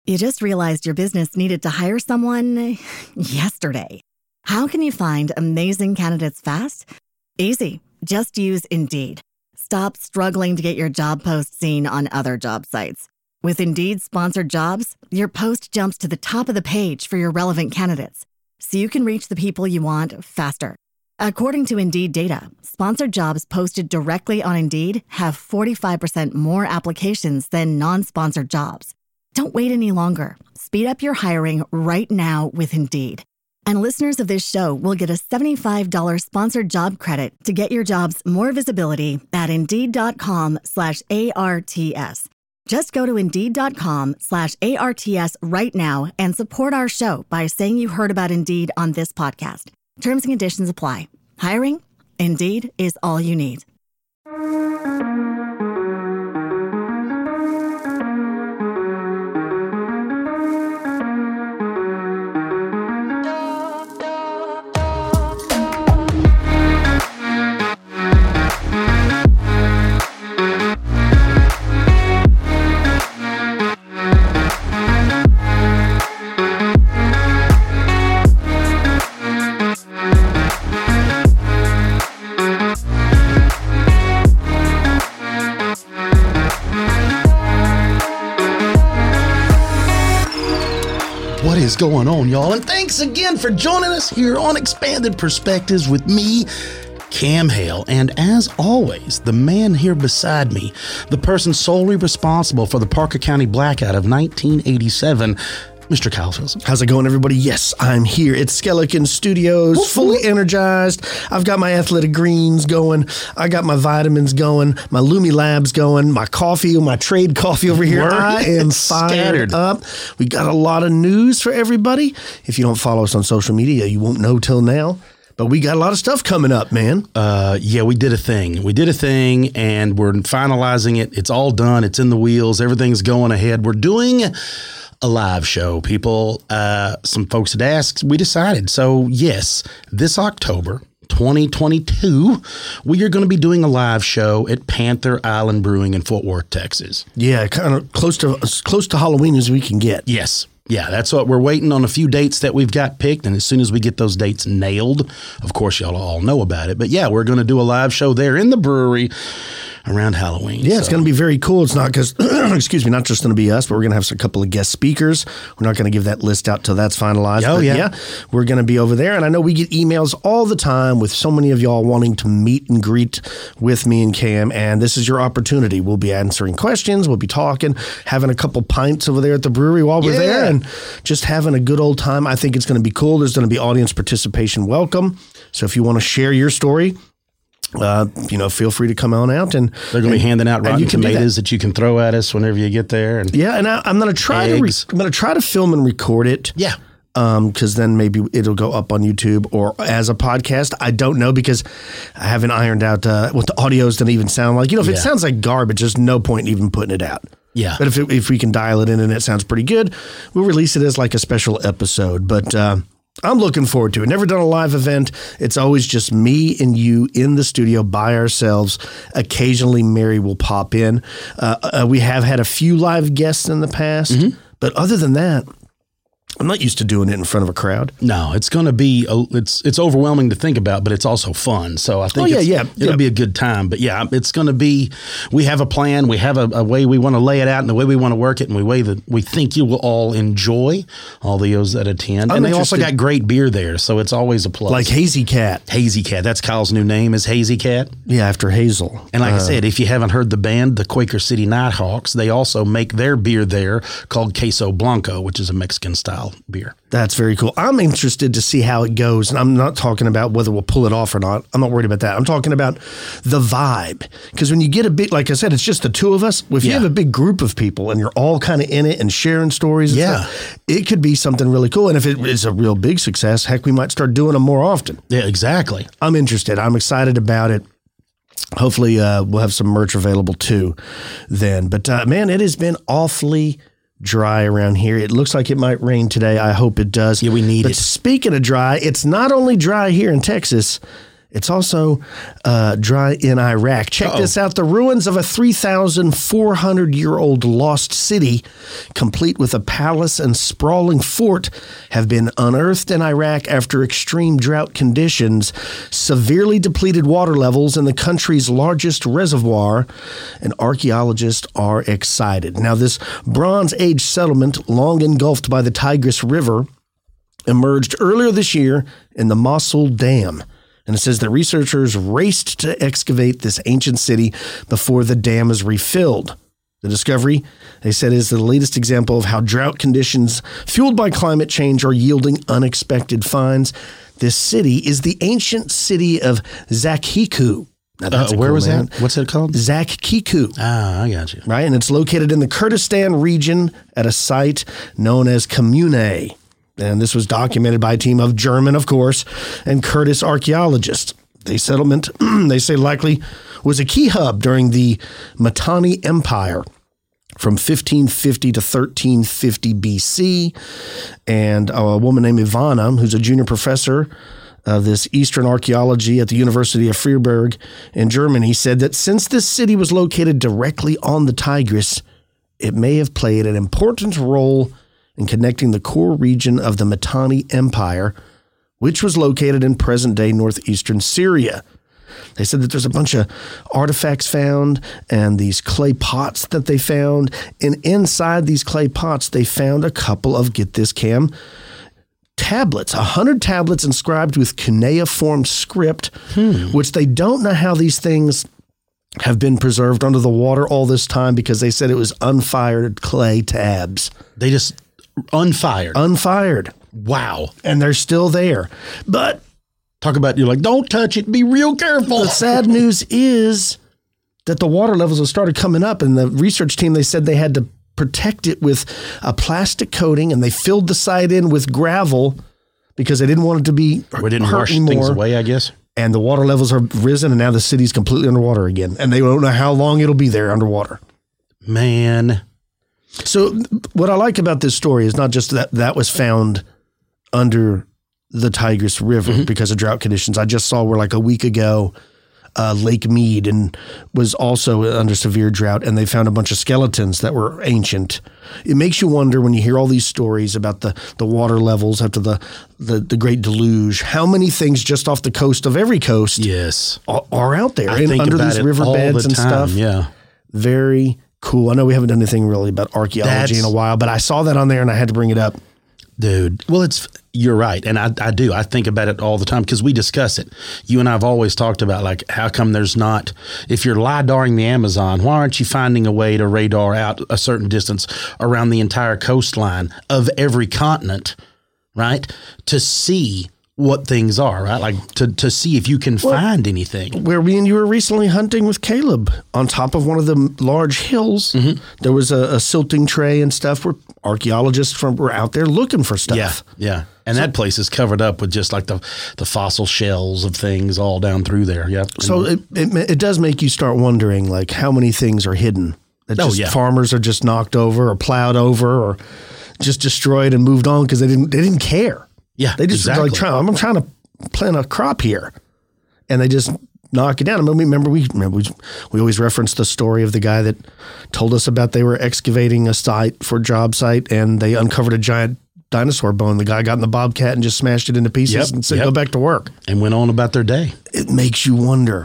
You just realized your business needed to hire someone yesterday. How can you find amazing candidates fast? Easy. Just use Indeed. Stop struggling to get your job post seen on other job sites. With Indeed sponsored jobs, your post jumps to the top of the page for your relevant candidates, so you can reach the people you want faster. According to Indeed data, sponsored jobs posted directly on Indeed have 45% more applications than non-sponsored jobs. Don't wait any longer. Speed up your hiring right now with Indeed. And listeners of this show will get a $75 sponsored job credit to get your jobs more visibility at Indeed.com/ARTS. Just go to Indeed.com/ARTS right now and support our show by saying you heard about Indeed on this podcast. Terms and conditions apply. Hiring? Indeed is all you need. What is going on, y'all? And thanks again for joining us here on Expanded Perspectives with me, Cam Hale. And as always, the man here beside me, the person solely responsible for the Parker County blackout of 1987, Mr. Kyle Filson. How's it going, everybody? Yes, I'm here at Skeleton Studios, fully energized. I've got my athletic greens going. I got my vitamins going, my Lumi Labs going, my coffee, my trade coffee over here. I am fired up. We got a lot of news for everybody. If you don't follow us on social media, you won't know till now. But we got a lot of stuff coming up, man. Yeah, we did a thing. And we're finalizing it. It's all done. It's in the wheels. Everything's going ahead. We're doing a live show, people. Some folks had asked. We decided. So, yes, this October 2022, we are going to be doing a live show at Panther Island Brewing in Fort Worth, Texas. Yeah, kind of close to Halloween as we can get. Yes. Yeah, that's what we're waiting on, a few dates that we've got picked. And as soon as we get those dates nailed, of course, y'all all know about it. But yeah, we're going to do a live show there in the brewery around Halloween. Yeah, it's going to be very cool. It's not because, excuse me, not just going to be us, but we're going to have a couple of guest speakers. We're not going to give that list out till that's finalized. Oh, yeah. We're going to be over there. And I know we get emails all the time with so many of y'all wanting to meet and greet with me and Cam. And this is your opportunity. We'll be answering questions. We'll be talking, having a couple pints over there at the brewery while we're there and just having a good old time. I think it's going to be cool. There's going to be audience participation welcome. So if you want to share your story, feel free to come on out, and they're going to be handing out rotten tomatoes that you can throw at us whenever you get there. And I'm going to try to film and record it. Yeah. Because then maybe it'll go up on YouTube or as a podcast. I don't know, because I haven't ironed out what the audio is going to even sound like. If it sounds like garbage, there's no point in even putting it out. Yeah. But if we can dial it in and it sounds pretty good, we'll release it as like a special episode. But I'm looking forward to it. Never done a live event. It's always just me and you in the studio by ourselves. Occasionally, Mary will pop in. We have had a few live guests in the past, but other than that, I'm not used to doing it in front of a crowd. No, it's going to be, it's overwhelming to think about, but it's also fun. So I think it'll be a good time. But yeah, it's going to be, we have a plan. We have a way we want to lay it out and the way we want to work it and the way that we think you will all enjoy, all those that attend. And they also got great beer there. So it's always a plus. Like Hazy Cat. Hazy Cat. That's Kyle's new name, is Hazy Cat. Yeah, after Hazel. And like I said, if you haven't heard the band, the Quaker City Nighthawks, they also make their beer there called Queso Blanco, which is a Mexican style beer. That's very cool. I'm interested to see how it goes. And I'm not talking about whether we'll pull it off or not. I'm not worried about that. I'm talking about the vibe. Because when you get a big, like I said, it's just the two of us. If you have a big group of people and you're all kind of in it and sharing stories, it could be something really cool. And if it is a real big success, heck, we might start doing them more often. Yeah, exactly. I'm interested. I'm excited about it. Hopefully we'll have some merch available too then. But man, it has been awfully dry around here. It looks like it might rain today. I hope it does. Yeah, we need it. But speaking of dry, it's not only dry here in Texas. It's also dry in Iraq. Check this out. The ruins of a 3,400-year-old lost city, complete with a palace and sprawling fort, have been unearthed in Iraq after extreme drought conditions, severely depleted water levels in the country's largest reservoir, and archaeologists are excited. Now, this Bronze Age settlement, long engulfed by the Tigris River, emerged earlier this year in the Mosul Dam. And it says that researchers raced to excavate this ancient city before the dam is refilled. The discovery, they said, is the latest example of how drought conditions fueled by climate change are yielding unexpected finds. This city is the ancient city of Zakhiku. Now, where was that? What's it called? Zakhiku. Ah, I got you. Right, and it's located in the Kurdistan region at a site known as Comune. And this was documented by a team of German, of course, and Kurdish archaeologists. The settlement, they say, likely was a key hub during the Mitanni Empire from 1550 to 1350 BC. And a woman named Ivana, who's a junior professor of this Eastern archaeology at the University of Freiburg in Germany, said that since this city was located directly on the Tigris, it may have played an important role in connecting the core region of the Mitanni Empire, which was located in present-day northeastern Syria. They said that there's a bunch of artifacts found and these clay pots that they found. And inside these clay pots, they found a couple of, get this, Cam, tablets, 100 tablets inscribed with cuneiform script, which they don't know how these things have been preserved under the water all this time because they said it was unfired clay tabs. They just... Unfired. Wow. And they're still there. But talk about, you're like, don't touch it. Be real careful. The sad news is that the water levels have started coming up, and the research team, they said they had to protect it with a plastic coating, and they filled the site in with gravel because they didn't want it to be We didn't hurt rush anymore. things away, I guess. And the water levels are risen, and now the city's completely underwater again. And they don't know how long it'll be there underwater. Man. So what I like about this story is not just that was found under the Tigris River because of drought conditions. I just saw where like a week ago, Lake Mead and was also under severe drought, and they found a bunch of skeletons that were ancient. It makes you wonder when you hear all these stories about the water levels after the Great Deluge, how many things just off the coast of every coast are out there and under these riverbeds and stuff. Yeah. Very cool. I know we haven't done anything really about archaeology in a while, but I saw that on there and I had to bring it up. Dude, well, you're right. And I do. I think about it all the time because we discuss it. You and I have always talked about, like, how come there's not, if you're LIDARing the Amazon, why aren't you finding a way to radar out a certain distance around the entire coastline of every continent, right? To see what things are, right? Like to see if you can find anything. Where me and you were recently hunting with Caleb on top of one of the large hills. There was a silting tray and stuff where archaeologists were out there looking for stuff. Yeah. And that place is covered up with just like the fossil shells of things all down through there. Yep. So it does make you start wondering, like, how many things are hidden that farmers are just knocked over or plowed over or just destroyed and moved on because they didn't care. Yeah, they just like I'm trying to plant a crop here, and they just knock it down. I mean, remember we always reference the story of the guy that told us about they were excavating a site for a job site, and they uncovered a giant dinosaur bone. The guy got in the bobcat and just smashed it into pieces and said, "Go back to work," and went on about their day. It makes you wonder,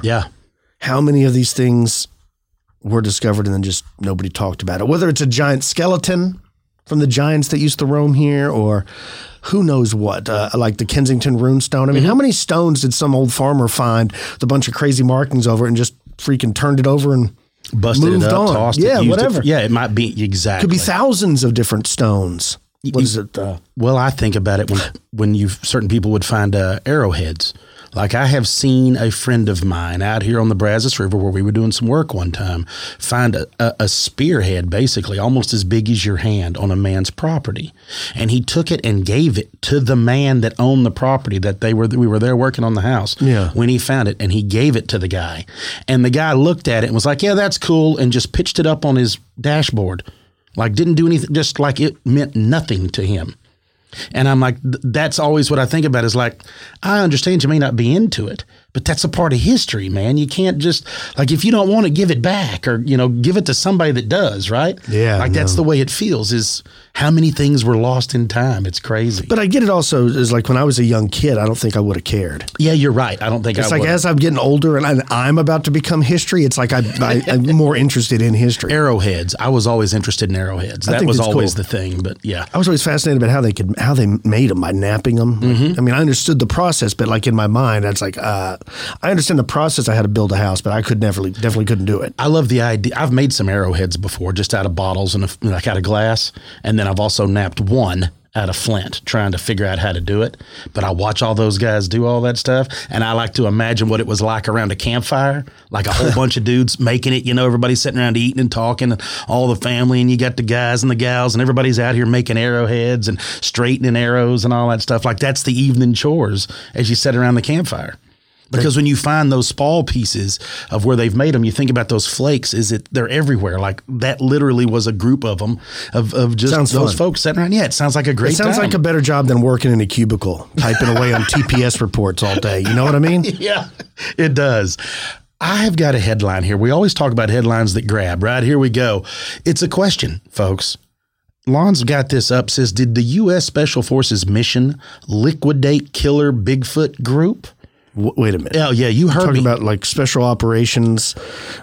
how many of these things were discovered and then just nobody talked about it. Whether it's a giant skeleton from the giants that used to roam here, or who knows what, like the Kensington Runestone. I mean, how many stones did some old farmer find with a bunch of crazy markings over it and just freaking turned it over and busted moved it up, on? tossed it, whatever. It might be exactly. Could be thousands of different stones. What is it? Well, I think about it when certain people would find arrowheads. Like, I have seen a friend of mine out here on the Brazos River where we were doing some work one time find a spearhead basically almost as big as your hand on a man's property. And he took it and gave it to the man that owned the property that we were there working on the house when he found it, and he gave it to the guy. And the guy looked at it and was like, yeah, that's cool, and just pitched it up on his dashboard. Like, didn't do anything, just like it meant nothing to him. And I'm like, that's always what I think about is like, I understand you may not be into it, But that's a part of history, man. You can't just, like, if you don't want to give it back or, give it to somebody that does, right? Yeah. Like, that's the way it feels, is how many things were lost in time. It's crazy. But I get it also is like when I was a young kid, I don't think I would have cared. Yeah, you're right. I don't think It's like as I'm getting older and I'm about to become history, it's like I'm more interested in history. Arrowheads. I was always interested in arrowheads. That was always the thing, but yeah. I was always fascinated about how they made them by napping them. Mm-hmm. I mean, I understood the process, but like in my mind, it's like, I understand the process I had to build a house, but I definitely couldn't do it. I love the idea. I've made some arrowheads before, just out of bottles and like out of glass. And then I've also napped one out of flint, trying to figure out how to do it. But I watch all those guys do all that stuff, and I like to imagine what it was like around a campfire, like a whole bunch of dudes making it, everybody's sitting around eating and talking, and all the family, and you got the guys and the gals, and everybody's out here making arrowheads and straightening arrows and all that stuff. Like, that's the evening chores as you sit around the campfire. Because when you find those small pieces of where they've made them, you think about those flakes, they're everywhere. Like, that literally was a group of them, of just those folks sitting around. Yeah, it sounds like a great time. It sounds like a better job than working in a cubicle, typing away on TPS reports all day. You know what I mean? Yeah, it does. I have got a headline here. We always talk about headlines that grab, right? Here we go. It's a question, folks. Lon's got this up, says, did the U.S. Special Forces mission liquidate killer Bigfoot group? Wait a minute. Oh, yeah, you heard talking about like special operations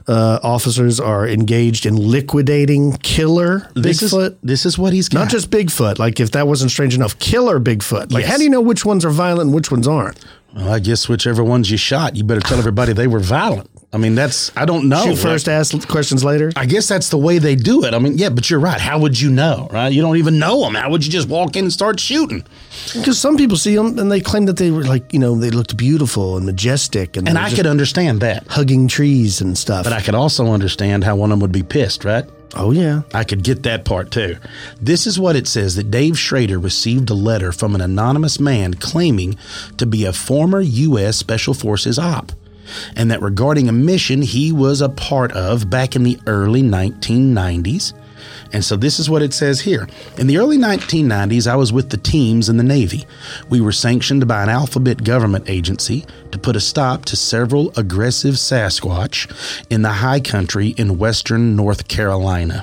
officers are engaged in liquidating killer Bigfoot. This is what he's got. Not just Bigfoot. Like, if that wasn't strange enough, killer Bigfoot. Like, how do you know which ones are violent and which ones aren't? Well, I guess whichever ones you shot, you better tell everybody they were violent. I mean, I don't know. Shoot first, ask questions later. I guess that's the way they do it. I mean, yeah, but you're right. How would you know, right? You don't even know them. How would you just walk in and start shooting? Because some people see them and they claim that they were like, they looked beautiful and majestic. And I could understand that. Hugging trees and stuff. But I could also understand how one of them would be pissed, right? Oh, yeah. I could get that part, too. This is what it says, that Dave Schrader received a letter from an anonymous man claiming to be a former U.S. Special Forces op, and that regarding a mission he was a part of back in the early 1990s. And so this is what it says here. In the early 1990s, I was with the teams in the Navy. We were sanctioned by an alphabet government agency to put a stop to several aggressive Sasquatch in the high country in western North Carolina.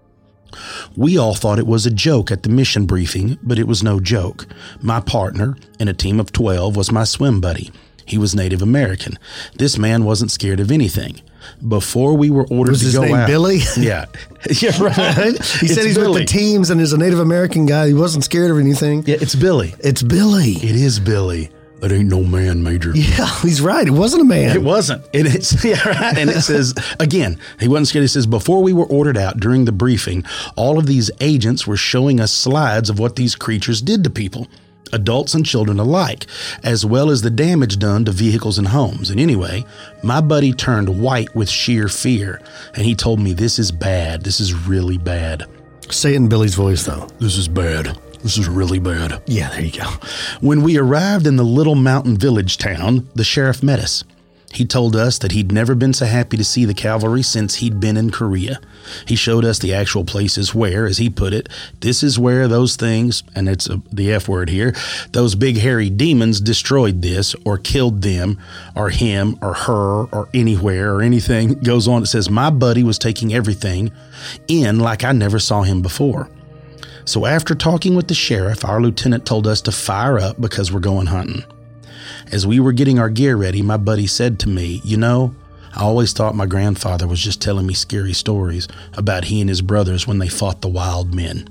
We all thought it was a joke at the mission briefing, but it was no joke. My partner, in a team of 12, was my swim buddy. He was Native American. This man wasn't scared of anything. Before we were ordered to go out. Was his name Billy? Yeah. You're right. He said he's Billy. With the teams and is a Native American guy. He wasn't scared of anything. Yeah, it's Billy. It's Billy. It is Billy. That ain't no man, Major. Yeah, he's right. It wasn't a man. It wasn't. And it's, yeah, right. And it says, again, he wasn't scared. It says, before we were ordered out during the briefing, all of these agents were showing us slides of what these creatures did to people, adults and children alike, as well as the damage done to vehicles and homes. And anyway, my buddy turned white with sheer fear, and he told me, this is bad. This is really bad. Say it in Billy's voice, though. This is bad. This is really bad. Yeah, there you go. When we arrived in the little mountain village town, the sheriff met us. He told us that he'd never been so happy to see the cavalry since he'd been in Korea. He showed us the actual places where, as he put it, this is where those things, and it's the F word here, those big hairy demons destroyed this or killed them or him or her or anywhere or anything. It goes on. It says, my buddy was taking everything in like I never saw him before. So after talking with the sheriff, our lieutenant told us to fire up because we're going hunting. As we were getting our gear ready, my buddy said to me, I always thought my grandfather was just telling me scary stories about he and his brothers when they fought the wild men.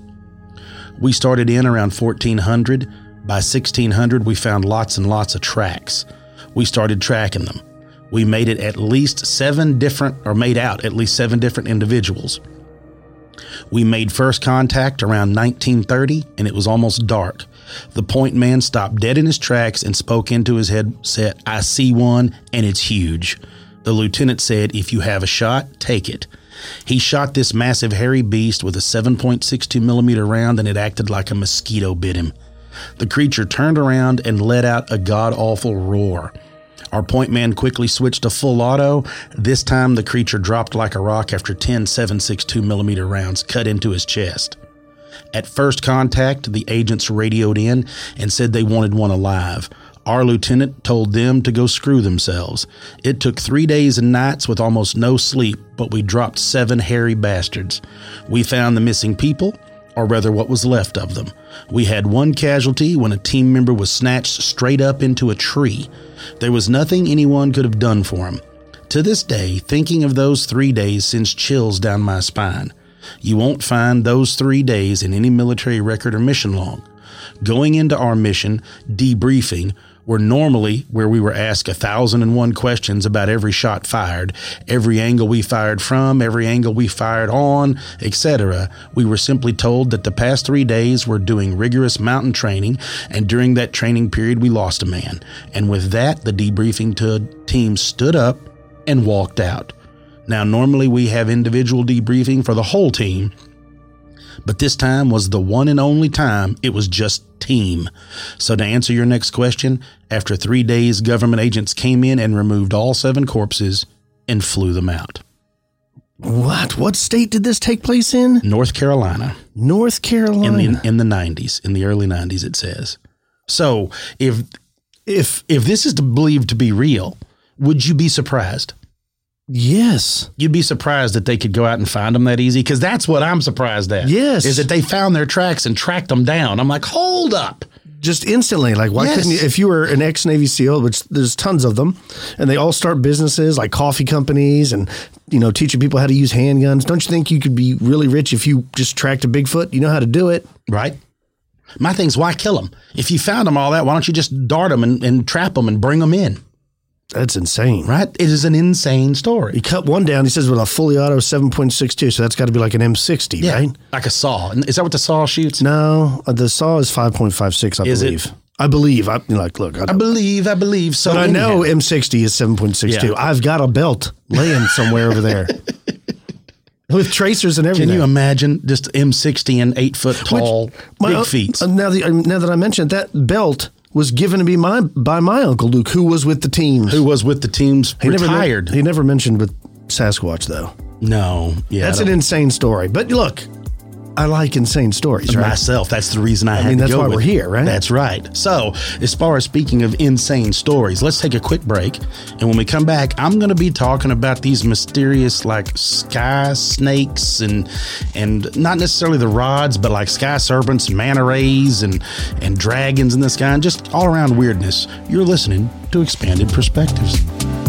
We started in around 1400. By 1600, we found lots and lots of tracks. We started tracking them. We made out at least 7 different individuals. We made first contact around 1930, and it was almost dark. The point man stopped dead in his tracks and spoke into his headset, I see one, and it's huge. The lieutenant said, if you have a shot, take it. He shot this massive hairy beast with a 7.62 millimeter round, and it acted like a mosquito bit him. The creature turned around and let out a god-awful roar. Our point man quickly switched to full auto. This time, the creature dropped like a rock after 10 7.62 millimeter rounds cut into his chest. At first contact, the agents radioed in and said they wanted one alive. Our lieutenant told them to go screw themselves. It took 3 days and nights with almost no sleep, but we dropped 7 hairy bastards. We found the missing people, or rather what was left of them. We had 1 casualty when a team member was snatched straight up into a tree. There was nothing anyone could have done for him. To this day, thinking of those 3 days sends chills down my spine. You won't find those 3 days in any military record or mission log. Going into our mission, debriefing, were normally where we were asked 1,001 questions about every shot fired, every angle we fired from, every angle we fired on, etc. We were simply told that the past 3 days were doing rigorous mountain training, and during that training period we lost a man. And with that, the debriefing team stood up and walked out. Now, normally we have individual debriefing for the whole team, but this time was the one and only time it was just team. So to answer your next question, after 3 days, government agents came in and removed all 7 corpses and flew them out. What state did this take place in? North Carolina. North Carolina. In the 90s, in the early 90s, it says. So if this is believed to be real, would you be surprised? Yes. You'd be surprised that they could go out and find them that easy, because that's what I'm surprised at. Yes. Is that they found their tracks and tracked them down. I'm like, hold up. Just instantly. Like, why couldn't you, if you were an ex-Navy SEAL, which there's tons of them, and they all start businesses like coffee companies and, teaching people how to use handguns. Don't you think you could be really rich if you just tracked a Bigfoot? You know how to do it. Right. My thing's, why kill them? If you found them all that, why don't you just dart them and trap them and bring them in? That's insane. Right? It is an insane story. He cut one down, he says, with a fully auto 7.62, so that's got to be like an M60, right? Like a saw. Is that what the saw shoots? No, the saw is 5.56, I believe. I believe. I believe. So But I know M60 is 7.62. Yeah. I've got a belt laying somewhere over there. With tracers and everything. Can you imagine just M60 and 8 foot tall, big feet? Now that I mentioned it, that belt was given to me by my Uncle Luke, who was with the teams. Retired. He never mentioned with Sasquatch, though. No. Yeah. That's an insane story. But look, I like insane stories, right? Myself. That's the reason I had to go. That's why we're here, right? That's right. So, as far as speaking of insane stories, let's take a quick break. And when we come back, I'm going to be talking about these mysterious, like, sky snakes and not necessarily the rods, but like sky serpents, manta rays, and dragons in the sky, and just all around weirdness. You're listening to Expanded Perspectives.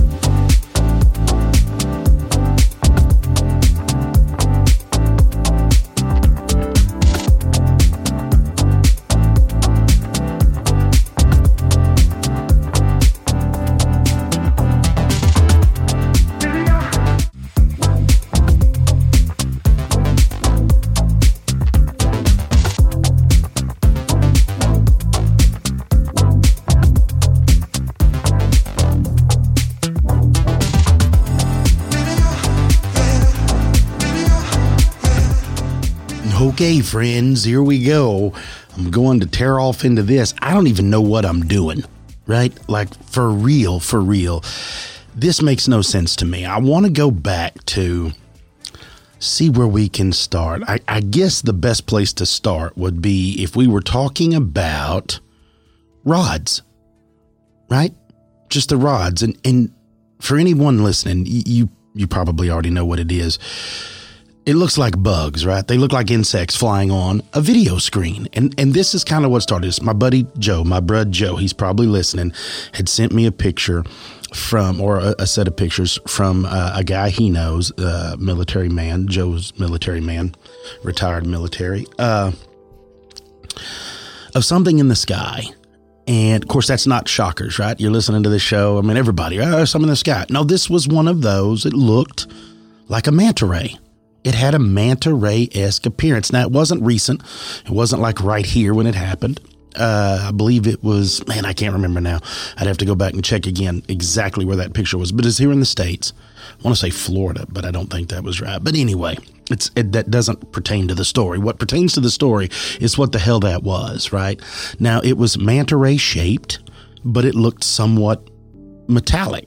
Okay, friends, here we go. I'm going to tear off into this. I don't even know what I'm doing, right? Like, for real. This makes no sense to me. I want to go back to see where we can start. I guess the best place to start would be if we were talking about rods, right? Just the rods. And for anyone listening, you probably already know what it is. It looks like bugs, right? They look like insects flying on a video screen. And this is kind of what started this. My buddy Joe, my bud Joe, he's probably listening, had sent me a picture from, or a set of pictures from a guy he knows, military man, Joe's military man, retired military, of something in the sky. And of course, that's not shockers, right? You're listening to this show. I mean, everybody, something in the sky. No, this was one of those. It looked like a manta ray. It had a manta ray-esque appearance. Now, it wasn't recent. It wasn't like right here when it happened. I believe it was, I can't remember now. I'd have to go back and check again exactly where that picture was. But it's here in the States. I want to say Florida, but I don't think that was right. But anyway, that doesn't pertain to the story. What pertains to the story is what the hell that was, right? Now, it was manta ray shaped, but it looked somewhat metallic.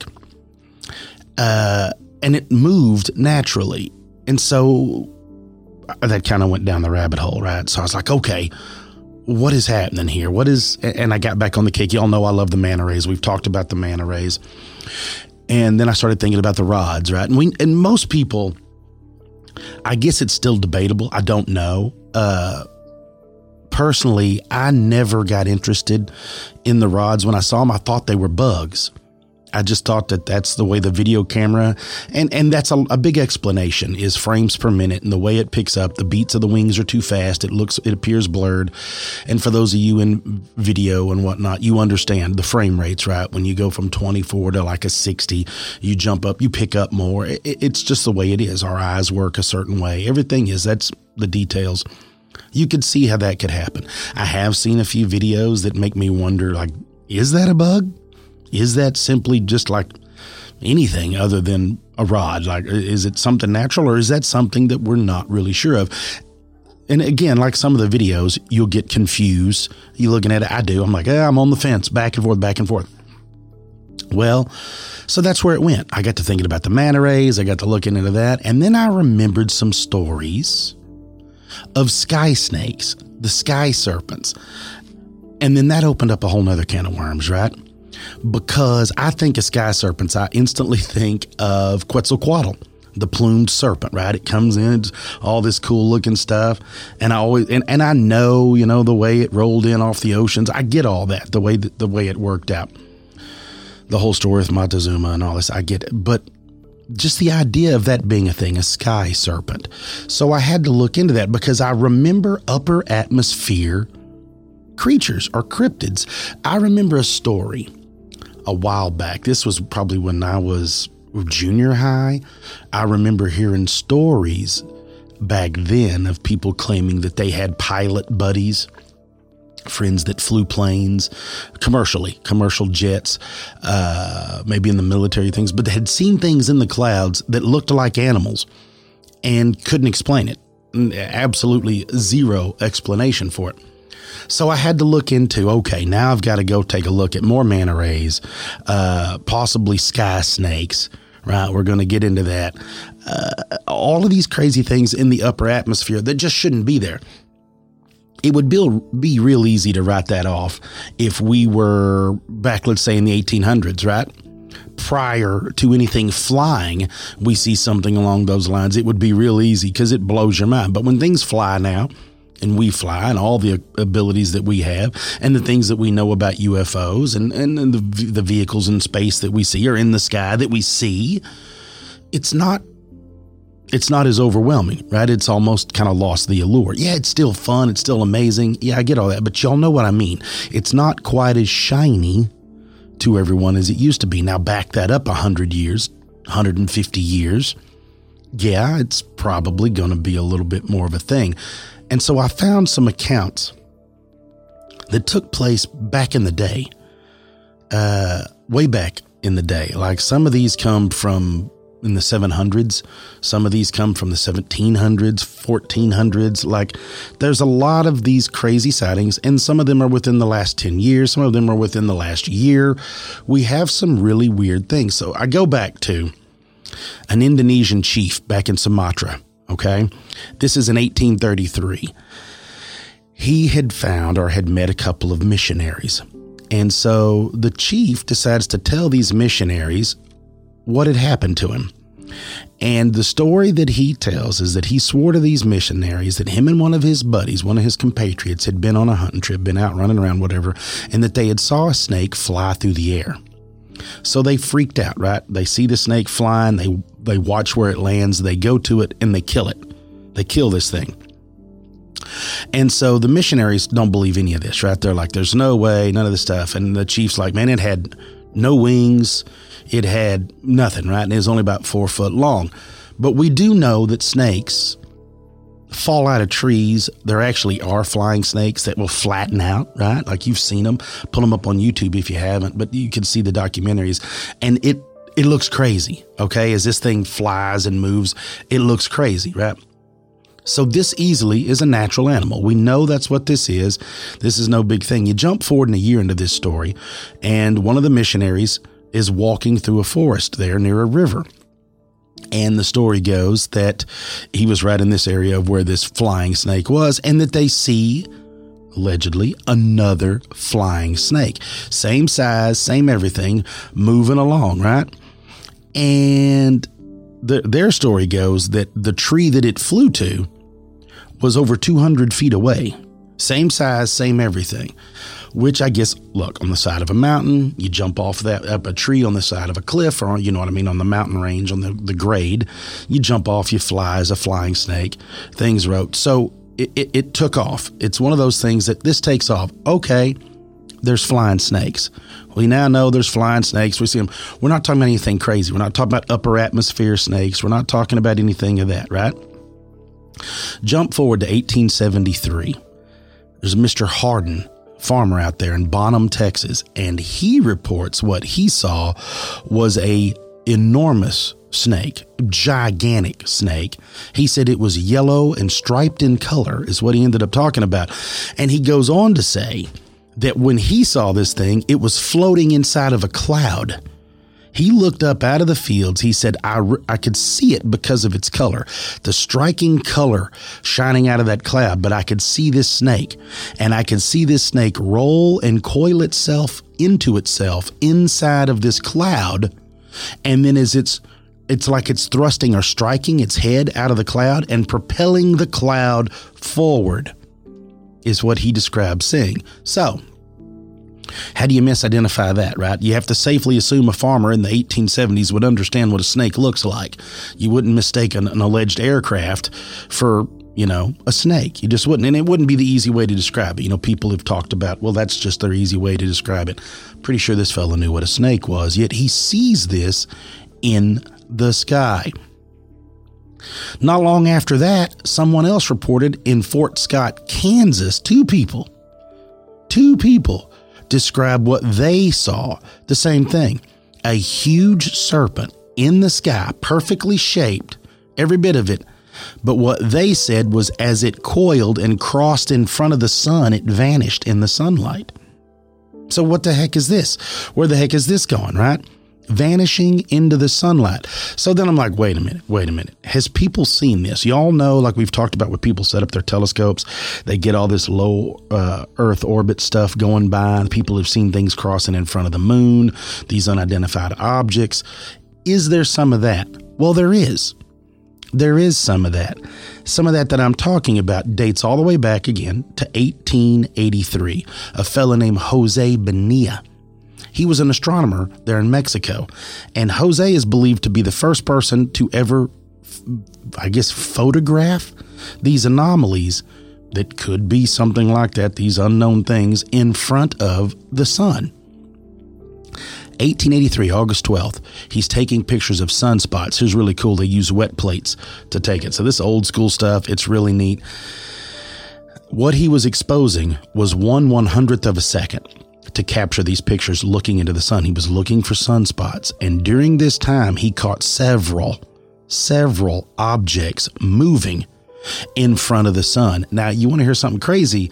And it moved naturally. And so that kind of went down the rabbit hole, right? So I was like, okay, what is happening here? And I got back on the cake. Y'all know I love the manta rays. We've talked about the manta rays. And then I started thinking about the rods, right? And most people, I guess it's still debatable. I don't know. Personally, I never got interested in the rods. When I saw them, I thought they were bugs. I just thought that that's the way the video camera, and that's a big explanation, is frames per minute and the way it picks up. The beats of the wings are too fast. It appears blurred. And for those of you in video and whatnot, you understand the frame rates, right? When you go from 24 to like a 60, you jump up, you pick up more. It's just the way it is. Our eyes work a certain way. Everything is. That's the details. You could see how that could happen. I have seen a few videos that make me wonder, like, is that a bug? Is that simply just like anything other than a rod? Like, is it something natural, or is that something that we're not really sure of? And again, like some of the videos, you'll get confused. You're looking at it. I do. I'm like, I'm on the fence, back and forth, back and forth. Well, so that's where it went. I got to thinking about the manta rays. I got to looking into that. And then I remembered some stories of sky snakes, the sky serpents. And then that opened up a whole nother can of worms, right? Because I think of sky serpents, I instantly think of Quetzalcoatl, the plumed serpent, right? It comes in, all this cool looking stuff. And I always, and I know, the way it rolled in off the oceans. I get all that, the way it worked out. The whole story with Montezuma and all this, I get it. But just the idea of that being a thing, a sky serpent. So I had to look into that because I remember upper atmosphere creatures or cryptids. I remember a story a while back. This was probably when I was junior high. I remember hearing stories back then of people claiming that they had pilot buddies, friends that flew planes, commercial jets, maybe in the military things, but they had seen things in the clouds that looked like animals and couldn't explain it. Absolutely zero explanation for it. So I had to look into, okay, now I've got to go take a look at more manta rays, possibly sky snakes, right? We're going to get into that. All of these crazy things in the upper atmosphere that just shouldn't be there. It would be real easy to write that off if we were back, let's say, in the 1800s, right? Prior to anything flying, we see something along those lines. It would be real easy because it blows your mind. But when things fly now, and we fly, and all the abilities that we have, and the things that we know about UFOs and the vehicles in space that we see, or in the sky that we see, it's not as overwhelming, right? It's almost kind of lost the allure. Yeah, it's still fun. It's still amazing. Yeah, I get all that, but y'all know what I mean. It's not quite as shiny to everyone as it used to be. Now back that up 100 years, 150 years. Yeah, it's probably going to be a little bit more of a thing. And so I found some accounts that took place back in the day, way back in the day. Like some of these come from in the 700s. Some of these come from the 1700s, 1400s. Like there's a lot of these crazy sightings, and some of them are within the last 10 years. Some of them are within the last year. We have some really weird things. So I go back to an Indonesian chief back in Sumatra. Okay, this is in 1833. He had found or had met a couple of missionaries. And so the chief decides to tell these missionaries what had happened to him. And the story that he tells is that he swore to these missionaries that him and one of his buddies, one of his compatriots, had been on a hunting trip, been out running around, whatever, and that they had saw a snake fly through the air. So they freaked out, right? They see the snake flying, they watch where it lands, they go to it, and they kill it. They kill this thing. And so the missionaries don't believe any of this, right? They're like, there's no way, none of this stuff. And the chief's like, man, it had no wings, it had nothing, right? And it was only about 4 foot long. But we do know that snakes fall out of trees. There actually are flying snakes that will flatten out, right? Like you've seen them. Pull them up on YouTube if you haven't, but you can see the documentaries. And it looks crazy, okay? As this thing flies and moves, it looks crazy, right? So this easily is a natural animal. We know that's what this is. This is no big thing. You jump forward in a year into this story, and one of the missionaries is walking through a forest there near a river. And the story goes that he was right in this area of where this flying snake was, and that they see allegedly, another flying snake. Same size, same everything, moving along, right? And their story goes that the tree that it flew to was over 200 feet away. Same size, same everything. Which I guess, look, on the side of a mountain, you jump off up a tree on the side of a cliff, or you know what I mean, on the mountain range, on the grade. You jump off, you fly as a flying snake. Things wrote. So it took off. It's one of those things that this takes off. Okay, there's flying snakes. We now know there's flying snakes. We see them. We're not talking about anything crazy. We're not talking about upper atmosphere snakes. We're not talking about anything of that, right? Jump forward to 1873. There's Mr. Hardin, farmer out there in Bonham, Texas, and he reports what he saw was a enormous snake, gigantic snake. He said it was yellow and striped in color is what he ended up talking about. And he goes on to say that when he saw this thing, it was floating inside of a cloud. He looked up out of the fields. He said, I could see it because of its color, the striking color shining out of that cloud. But I could see this snake, and I could see this snake roll and coil itself into itself inside of this cloud. And then as it's like it's thrusting or striking its head out of the cloud and propelling the cloud forward is what he describes seeing. So how do you misidentify that, right? You have to safely assume a farmer in the 1870s would understand what a snake looks like. You wouldn't mistake an alleged aircraft for, a snake. You just wouldn't. And it wouldn't be the easy way to describe it. People have talked about, well, that's just their easy way to describe it. Pretty sure this fellow knew what a snake was, yet he sees this in the sky. Not long after that, someone else reported in Fort Scott, Kansas, two people describe what they saw. The same thing. A huge serpent in the sky, perfectly shaped, every bit of it. But what they said was as it coiled and crossed in front of the sun, it vanished in the sunlight. So what the heck is this? Where the heck is this going, right? Vanishing into the sunlight. So then I'm like, wait a minute. Has people seen this? Y'all know, like we've talked about, when people set up their telescopes, they get all this low Earth orbit stuff going by. People have seen things crossing in front of the moon, these unidentified objects. Is there some of that? Well, there is. There is some of that. Some of that I'm talking about dates all the way back again to 1883. A fella named Jose Bonilla. He was an astronomer there in Mexico, and Jose is believed to be the first person to ever, photograph these anomalies that could be something like that, these unknown things in front of the sun. 1883, August 12th, he's taking pictures of sunspots. Here's really cool. They use wet plates to take it. So this old school stuff, it's really neat. What he was exposing was 1/100th of a second to capture these pictures looking into the sun. He was looking for sunspots. And during this time, he caught several objects moving in front of the sun. Now, you want to hear something crazy?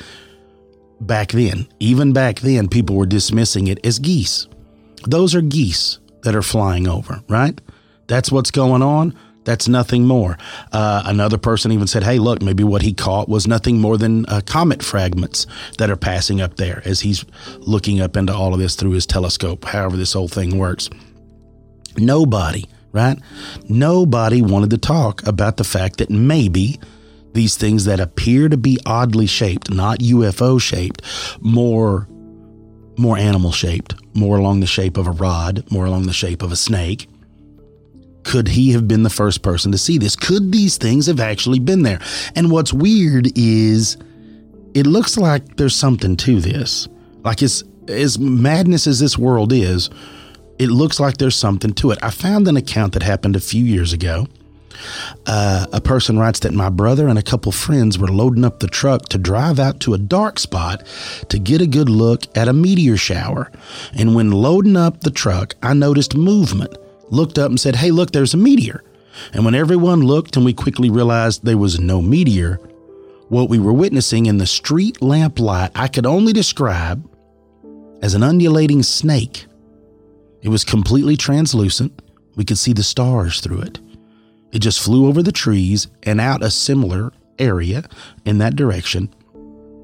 Even back then, people were dismissing it as geese. Those are geese that are flying over, right? That's what's going on. That's nothing more. Another person even said, hey, look, maybe what he caught was nothing more than comet fragments that are passing up there as he's looking up into all of this through his telescope, however this whole thing works. Nobody, right? Nobody wanted to talk about the fact that maybe these things that appear to be oddly shaped, not UFO shaped, more animal shaped, more along the shape of a rod, more along the shape of a snake. Could he have been the first person to see this? Could these things have actually been there? And what's weird is it looks like there's something to this. Like as madness as this world is, it looks like there's something to it. I found an account that happened a few years ago. A person writes that my brother and a couple friends were loading up the truck to drive out to a dark spot to get a good look at a meteor shower. And when loading up the truck, I noticed movement. Looked up and said, hey, look, there's a meteor. And when everyone looked and we quickly realized there was no meteor, what we were witnessing in the street lamp light, I could only describe as an undulating snake. It was completely translucent. We could see the stars through it. It just flew over the trees and out a similar area in that direction.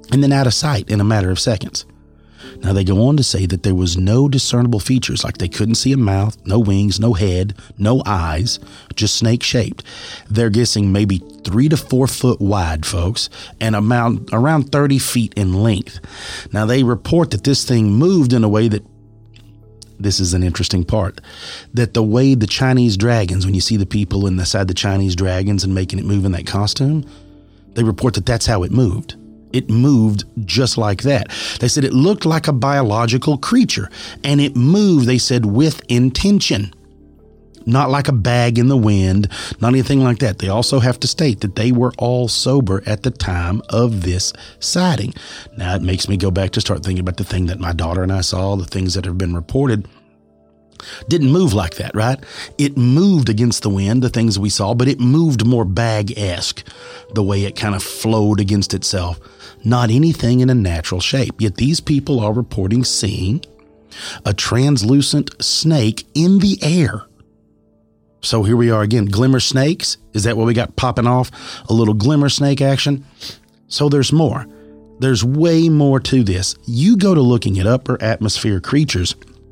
and then out of sight in a matter of seconds. Now, they go on to say that there was no discernible features, like they couldn't see a mouth, no wings, no head, no eyes, just snake-shaped. They're guessing maybe 3 to 4 foot wide, folks, and around 30 feet in length. Now, they report that this thing moved in a way that, this is an interesting part, that the way the Chinese dragons, when you see the people inside the Chinese dragons and making it move in that costume, they report that that's how it moved. It moved just like that. They said it looked like a biological creature, and it moved, they said, with intention. Not like a bag in the wind, not anything like that. They also have to state that they were all sober at the time of this sighting. Now, it makes me go back to start thinking about the thing that my daughter and I saw, the things that have been reported. Didn't move like that, right? It moved against the wind, the things we saw, but it moved more bag-esque, the way it kind of flowed against itself. Not anything in a natural shape. Yet these people are reporting seeing a translucent snake in the air. So here we are again, glimmer snakes. Is that what we got popping off? A little glimmer snake action? So there's more. There's way more to this. You go to looking at upper atmosphere creatures,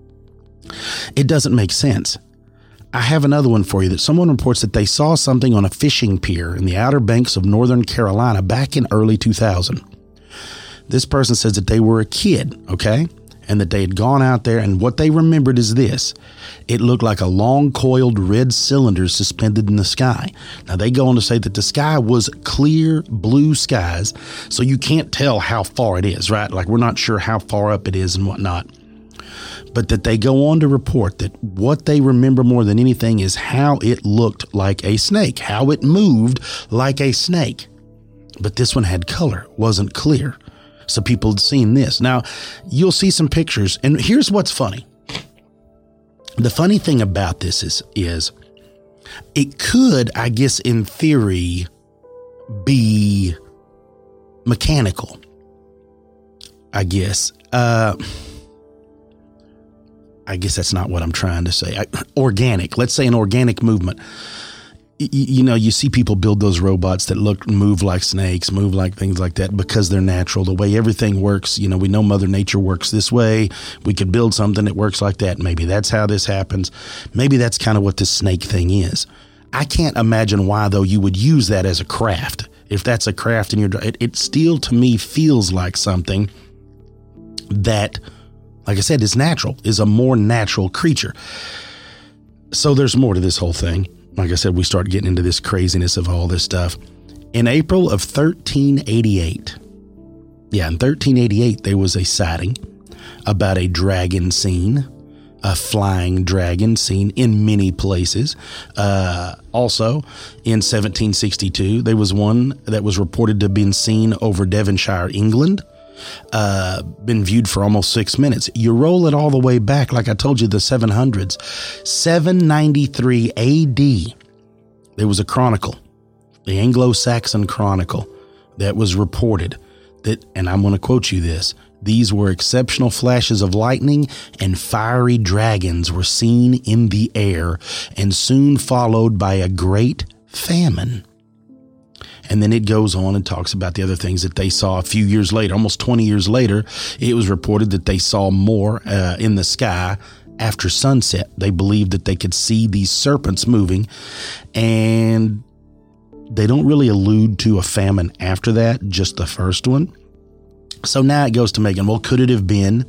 it doesn't make sense. I have another one for you that someone reports that they saw something on a fishing pier in the Outer Banks of Northern Carolina back in early 2000. This person says that they were a kid, okay? And that they had gone out there, and what they remembered is this. It looked like a long coiled red cylinder suspended in the sky. Now, they go on to say that the sky was clear blue skies, so you can't tell how far it is, right? Like, we're not sure how far up it is and whatnot. But that they go on to report that what they remember more than anything is how it looked like a snake, how it moved like a snake. But this one had color, wasn't clear. So people had seen this. Now, you'll see some pictures, and here's what's funny. The funny thing about this is it could, I guess, in theory, be mechanical, I guess. I guess that's not what I'm trying to say. Organic. Let's say an organic movement. You know, you see people build those robots that move like snakes, move like things like that because they're natural. The way everything works, you know, we know Mother Nature works this way. We could build something that works like that. Maybe that's how this happens. Maybe that's kind of what this snake thing is. I can't imagine why, though, you would use that as a craft. If that's a craft and it still to me feels like something that, like I said, is natural, is a more natural creature. So there's more to this whole thing. Like I said, we start getting into this craziness of all this stuff. In April of 1388, in 1388, there was a sighting about a dragon seen, a flying dragon seen in many places. Also, in 1762, there was one that was reported to have been seen over Devonshire, England. Been viewed for almost 6 minutes. You roll it all the way back, like I told you, the 700s. 793 AD, there was a chronicle, the Anglo-Saxon Chronicle, that was reported that, and I'm going to quote you this, these were exceptional flashes of lightning and fiery dragons were seen in the air and soon followed by a great famine. And then it goes on and talks about the other things that they saw a few years later, almost 20 years later. It was reported that they saw more in the sky after sunset. They believed that they could see these serpents moving, and they don't really allude to a famine after that, just the first one. So now it goes to making, well, could it have been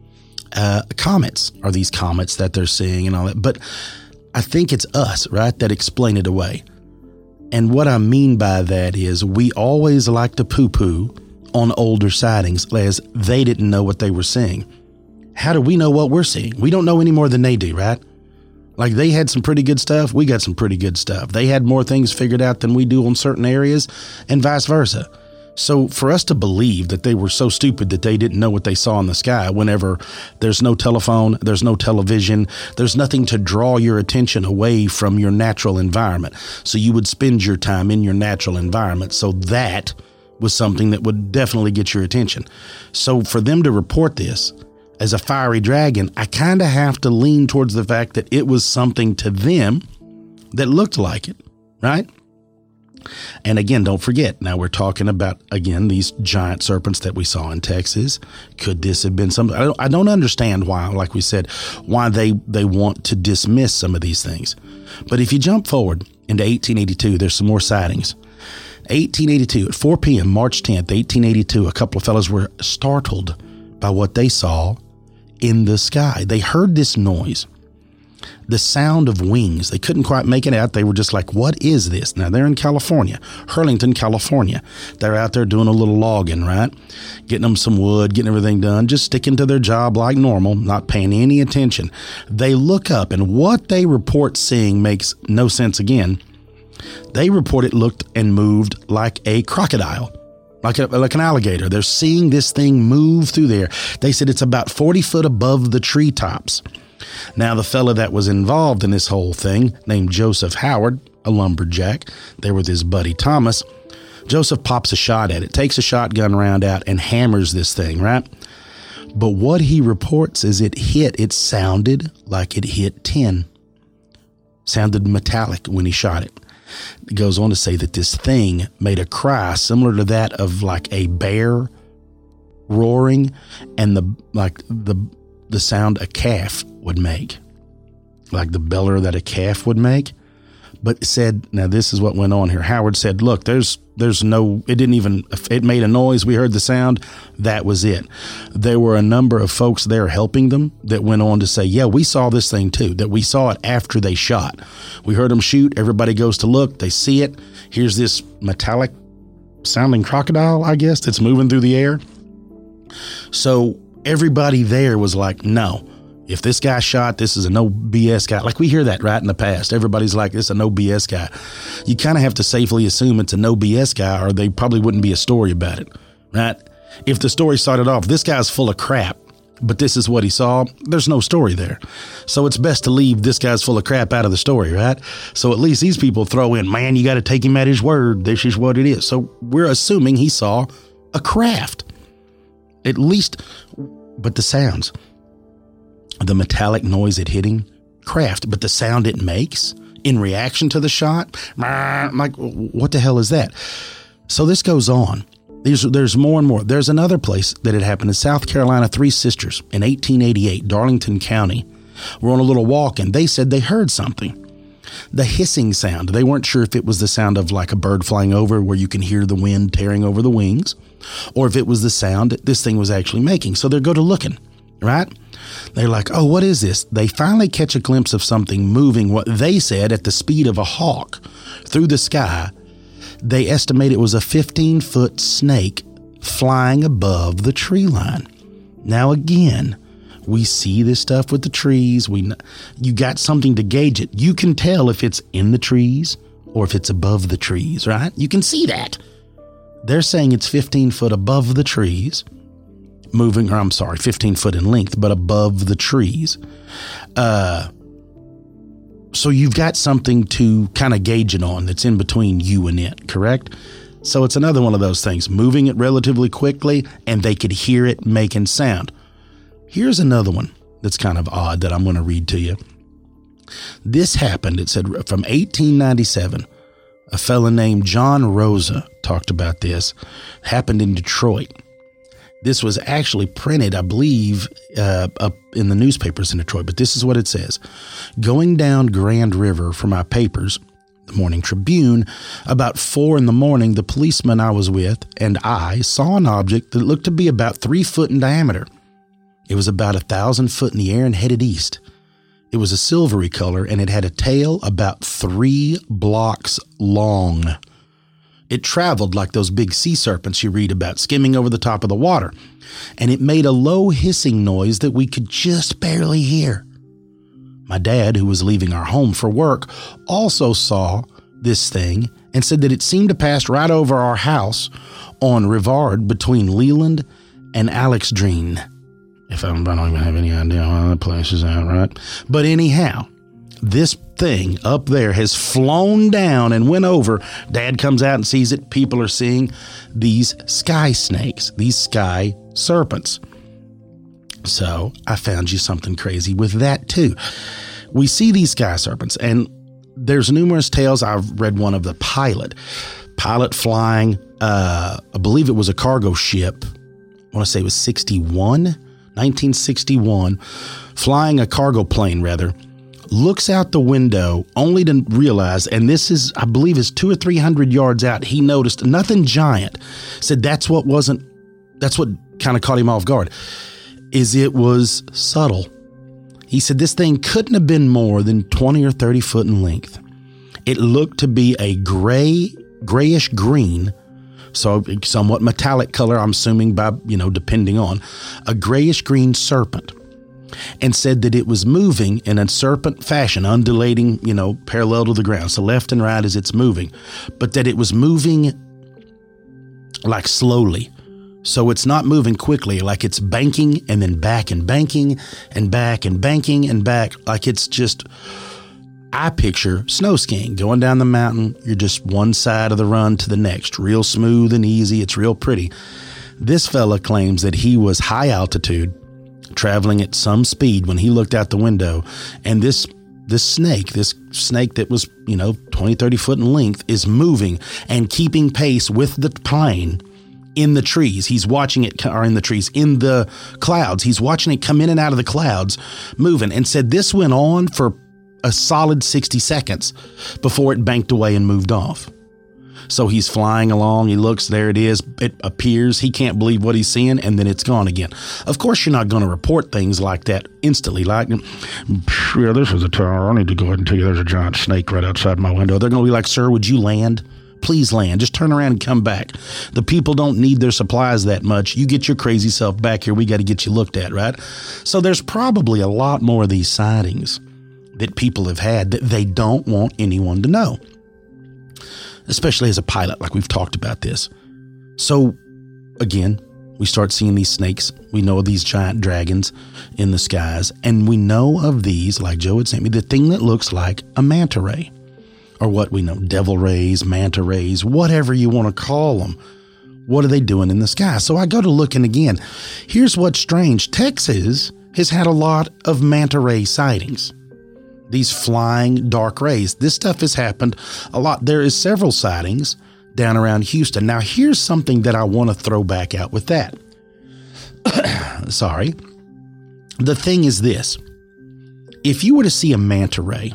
comets? Are these comets that they're seeing and all that? But I think it's us, right, that explain it away. And what I mean by that is we always like to poo-poo on older sightings as they didn't know what they were seeing. How do we know what we're seeing? We don't know any more than they do, right? Like, they had some pretty good stuff. We got some pretty good stuff. They had more things figured out than we do on certain areas, and vice versa. So for us to believe that they were so stupid that they didn't know what they saw in the sky whenever there's no telephone, there's no television, there's nothing to draw your attention away from your natural environment. So you would spend your time in your natural environment. So that was something that would definitely get your attention. So for them to report this as a fiery dragon, I kind of have to lean towards the fact that it was something to them that looked like it, right? And again, don't forget, now we're talking about, again, these giant serpents that we saw in Texas. Could this have been something? I don't understand why, like we said, why they want to dismiss some of these things. But if you jump forward into 1882, there's some more sightings. 1882, at 4 p.m., March 10th, 1882, a couple of fellows were startled by what they saw in the sky. They heard this noise. The sound of wings. They couldn't quite make it out. They were just like, what is this? Now, they're in California, Hurlington, California. They're out there doing a little logging, right? Getting them some wood, getting everything done, just sticking to their job like normal, not paying any attention. They look up, and what they report seeing makes no sense again. They report it looked and moved like a crocodile, like an alligator. They're seeing this thing move through there. They said it's about 40 foot above the treetops. Now, the fella that was involved in this whole thing, named Joseph Howard, a lumberjack, there with his buddy Thomas, Joseph pops a shot at it, takes a shotgun round out and hammers this thing, right? But what he reports is it sounded like it hit tin. Sounded metallic when he shot it. It goes on to say that this thing made a cry similar to that of like a bear roaring, and the sound a calf would make, like the beller that a calf would make. But said, now this is what went on here. Howard said, look, there's no, it made a noise. We heard the sound. That was it. There were a number of folks there helping them that went on to say, yeah, we saw this thing too, that we saw it after they shot. We heard them shoot. Everybody goes to look. They see it. Here's this metallic sounding crocodile, I guess, that's moving through the air. So everybody there was like, no. If this guy shot, this is a no BS guy. Like we hear that right in the past. Everybody's like, this is a no BS guy. You kind of have to safely assume it's a no BS guy, or they probably wouldn't be a story about it, right? If the story started off, this guy's full of crap, but this is what he saw, there's no story there. So it's best to leave this guy's full of crap out of the story, right? So at least these people throw in, man, you got to take him at his word. This is what it is. So we're assuming he saw a craft, at least, but the sounds. The metallic noise it hitting, craft, but the sound it makes in reaction to the shot, like, what the hell is that? So this goes on. There's more and more. There's another place that it happened in South Carolina. 3 sisters in 1888, Darlington County, were on a little walk, and they said they heard something. The hissing sound. They weren't sure if it was the sound of like a bird flying over where you can hear the wind tearing over the wings, or if it was the sound that this thing was actually making. So they go to looking, right? They're like, oh, what is this? They finally catch a glimpse of something moving, what they said, at the speed of a hawk through the sky. They estimate it was a 15-foot snake flying above the tree line. Now, again, we see this stuff with the trees. You got something to gauge it. You can tell if it's in the trees or if it's above the trees, right? You can see that. They're saying it's 15 foot above the trees. 15 foot in length, but above the trees. So you've got something to kind of gauge it on that's in between you and it, correct? So it's another one of those things, moving it relatively quickly, and they could hear it making sound. Here's another one that's kind of odd that I'm going to read to you. This happened, it said, from 1897. A fella named John Rosa talked about this. Happened in Detroit. This was actually printed, I believe, up in the newspapers in Detroit, but this is what it says. Going down Grand River for my papers, the Morning Tribune, about 4 a.m, the policeman I was with and I saw an object that looked to be about 3 foot in diameter. It was about 1,000 foot in the air and headed east. It was a silvery color, and it had a tail about 3 blocks long. It traveled like those big sea serpents you read about, skimming over the top of the water, and it made a low hissing noise that we could just barely hear. My dad, who was leaving our home for work, also saw this thing and said that it seemed to pass right over our house on Rivard between Leland and Alexandrine. If I don't even have any idea how that place is at, right? But anyhow, this thing up there has flown down and went over. Dad comes out and sees it. People are seeing these sky snakes, these sky serpents. So I found you something crazy with that too. We see these sky serpents, and there's numerous tales. I've read one of the pilot flying, I believe it was a cargo ship. I want to say it was 1961, flying a cargo plane rather, looks out the window only to realize, and this is, I believe is 200 or 300 yards out, he noticed nothing giant. Said that's what kind of caught him off guard, is it was subtle. He said this thing couldn't have been more than 20 or 30 foot in length. It looked to be a grayish green, so somewhat metallic color, I'm assuming by, depending on, a grayish green serpent. And said that it was moving in a serpent fashion, undulating, parallel to the ground. So left and right as it's moving, but that it was moving like slowly. So it's not moving quickly, like it's banking and then back and banking and back and banking and back. Like it's just, I picture snow skiing, going down the mountain. You're just one side of the run to the next, real smooth and easy. It's real pretty. This fella claims that he was high altitude, traveling at some speed when he looked out the window. And this snake that was, 20, 30 foot in length is moving and keeping pace with the plane in the trees. He's watching it, or in the trees, in the clouds. He's watching it come in and out of the clouds, moving, and said this went on for a solid 60 seconds before it banked away and moved off. So he's flying along. He looks, there it is. It appears. He can't believe what he's seeing, and then it's gone again. Of course, you're not going to report things like that instantly. Like, yeah, this is a tower. I need to go ahead and tell you there's a giant snake right outside my window. They're going to be like, sir, would you land? Please land. Just turn around and come back. The people don't need their supplies that much. You get your crazy self back here. We got to get you looked at, right? So there's probably a lot more of these sightings that people have had that they don't want anyone to know, especially as a pilot, like we've talked about this. So again, we start seeing these snakes. We know of these giant dragons in the skies, and we know of these, like Joe had sent me, the thing that looks like a manta ray, or what we know, devil rays, manta rays, whatever you want to call them. What are they doing in the sky? So I go to looking again. Here's what's strange. Texas has had a lot of manta ray sightings. These flying dark rays. This stuff has happened a lot. There is several sightings down around Houston. Now, here's something that I want to throw back out with that. Sorry. The thing is this. If you were to see a manta ray,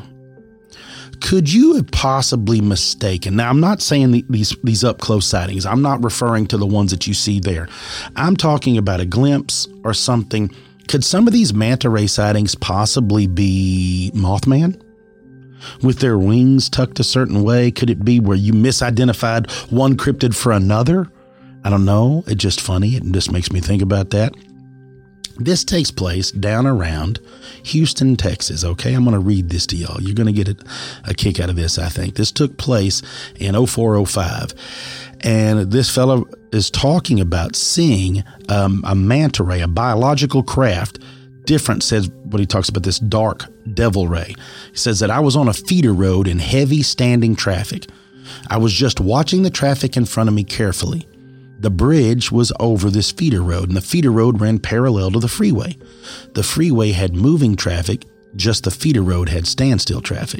could you have possibly mistaken? Now, I'm not saying these up-close sightings. I'm not referring to the ones that you see there. I'm talking about a glimpse or something. Could some of these manta ray sightings possibly be Mothman? With their wings tucked a certain way? Could it be where you misidentified one cryptid for another? I don't know. It's just funny. It just makes me think about that. This takes place down around Houston, Texas. Okay, I'm going to read this to y'all. You're going to get a kick out of this, I think. This took place in 0405. And this fellow is talking about seeing a manta ray, a biological craft. Different, says what he talks about, this dark devil ray. He says that I was on a feeder road in heavy standing traffic. I was just watching the traffic in front of me carefully. The bridge was over this feeder road, and the feeder road ran parallel to the freeway. The freeway had moving traffic, just the feeder road had standstill traffic.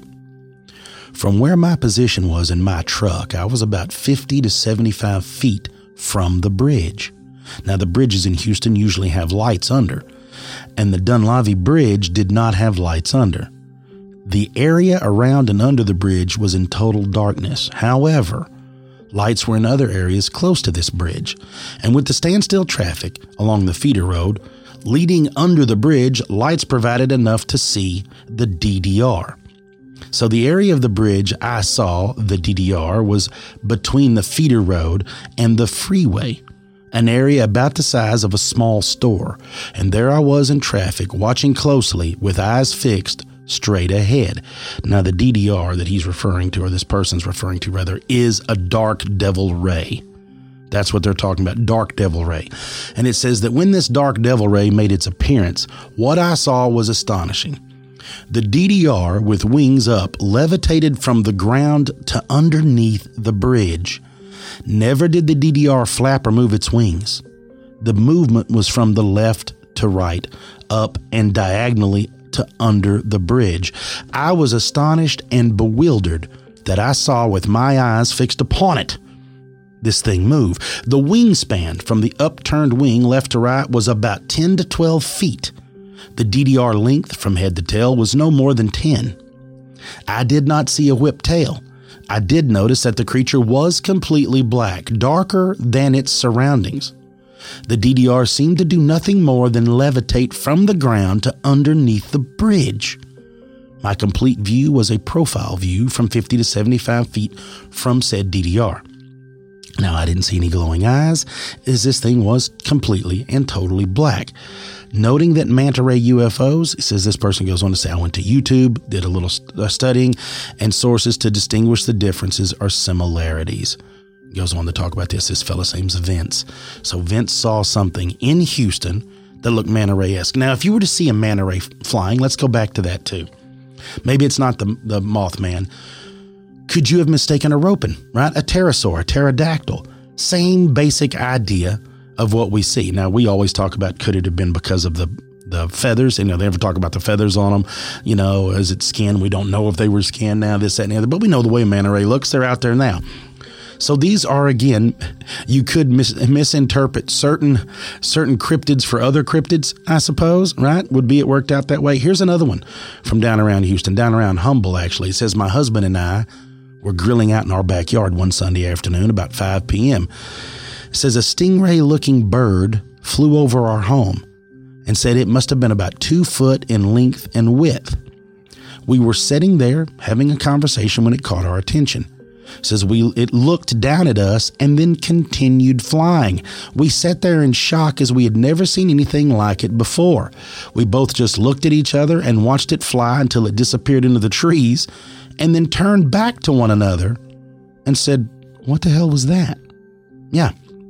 From where my position was in my truck, I was about 50 to 75 feet from the bridge. Now, the bridges in Houston usually have lights under, and the Dunlavy Bridge did not have lights under. The area around and under the bridge was in total darkness. However, lights were in other areas close to this bridge, and with the standstill traffic along the feeder road leading under the bridge, lights provided enough to see the DDR. So the area of the bridge I saw, the DDR, was between the feeder road and the freeway, an area about the size of a small store. And there I was in traffic, watching closely with eyes fixed straight ahead. Now, the DDR that he's referring to, or this person's referring to rather, is a dark devil ray. That's what they're talking about, dark devil ray. And it says that when this dark devil ray made its appearance, what I saw was astonishing. The DDR, with wings up, levitated from the ground to underneath the bridge. Never did the DDR flap or move its wings. The movement was from the left to right, up and diagonally to under the bridge. I was astonished and bewildered that I saw with my eyes fixed upon it. This thing move. The wingspan from the upturned wing left to right was about 10 to 12 feet. The DDR length from head to tail was no more than 10. I did not see a whip tail. I did notice that the creature was completely black, darker than its surroundings. The DDR seemed to do nothing more than levitate from the ground to underneath the bridge. My complete view was a profile view from 50 to 75 feet from said DDR. Now, I didn't see any glowing eyes, as this thing was completely and totally black. Noting that manta ray UFOs, says this person goes on to say, I went to YouTube, did a little studying, and sources to distinguish the differences or similarities. Goes on to talk about this. This fellow's name's Vince. So Vince saw something in Houston that looked manta ray-esque. Now, if you were to see a manta ray flying, let's go back to that too. Maybe it's not the Mothman. Could you have mistaken a ropin, right? A pterosaur, a pterodactyl. Same basic idea of what we see. Now, we always talk about could it have been because of the feathers? They never talk about the feathers on them. Is it skin? We don't know if they were skin now, this, that, and the other. But we know the way a manta ray looks. They're out there now. So these are, again, you could misinterpret certain cryptids for other cryptids, I suppose, right? Would be it worked out that way. Here's another one from down around Houston, down around Humble, actually. It says, my husband and I were grilling out in our backyard one Sunday afternoon about 5 p.m. It says a stingray-looking bird flew over our home and said it must have been about 2 foot in length and width. We were sitting there having a conversation when it caught our attention. It says it looked down at us and then continued flying. We sat there in shock as we had never seen anything like it before. We both just looked at each other and watched it fly until it disappeared into the trees and then turned back to one another and said, what the hell was that? Yeah.